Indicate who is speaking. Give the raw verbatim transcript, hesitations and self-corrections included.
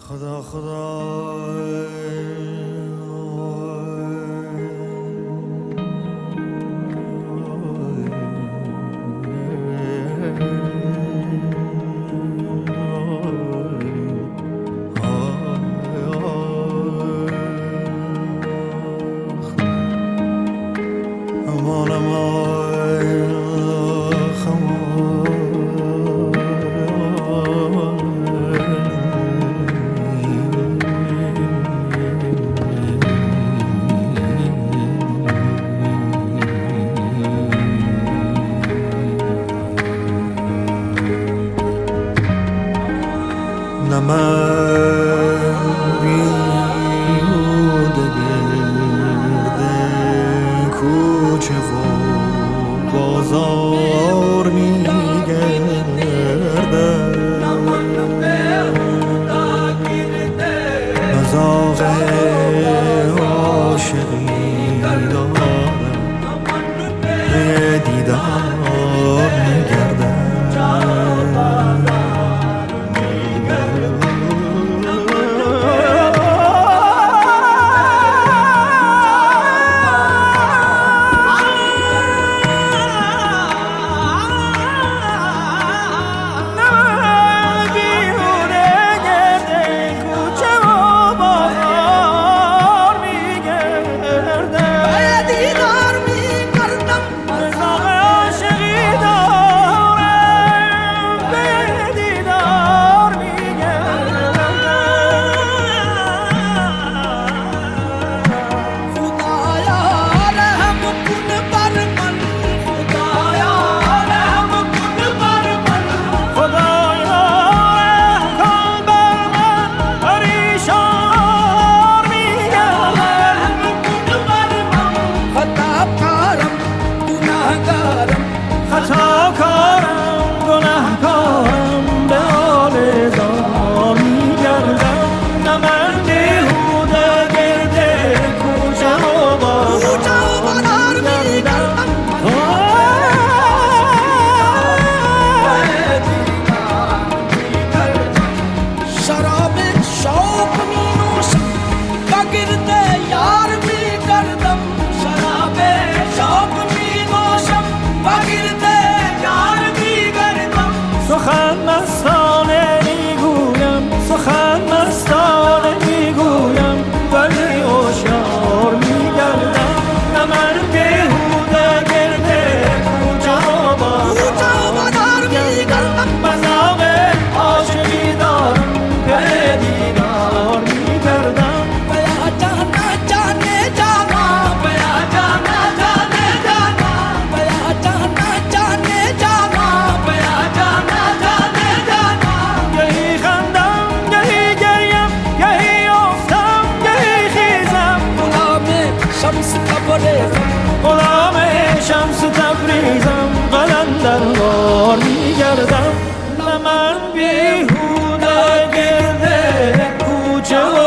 Speaker 1: خدا خدا نه من بیهوده گرد کوچه و بازار میگردم، مذاق عاشقی دارم، به دیدار میگردم. سخن مستانه میگویم، سخن مستانه میگویم، ولی هوشیار میگردم. نه من بیهوده گرد کوچه و بازار میگردم، مذاق عاشقی دارم، به دیدار میگردم. بیا جانا جانه جانا، بیا جانا جانه جانا، بیا جانا جانه جانا، بیا جانا غلام شمس تبریزم، قلندر وار میگردم. نه من بیهوده گرد کوچه